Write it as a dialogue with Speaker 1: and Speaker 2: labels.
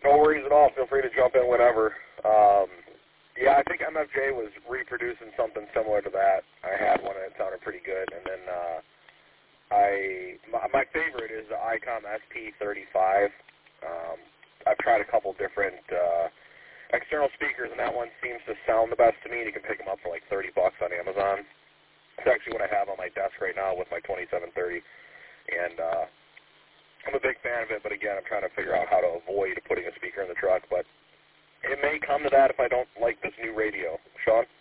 Speaker 1: No worries at all. Feel free to jump in whenever. Yeah, I think MFJ was reproducing something similar to that. I had one and it sounded pretty good. And then my favorite is the ICOM SP35. I've tried a couple different external speakers, and that one seems to sound the best to me. And you can pick them up for like $30 on Amazon. It's actually what I have on my desk right now with my 2730. And I'm a big fan of it, but again, I'm trying to figure out how to avoid putting a speaker in the truck. But it may come to that if I don't like this new radio. Sean?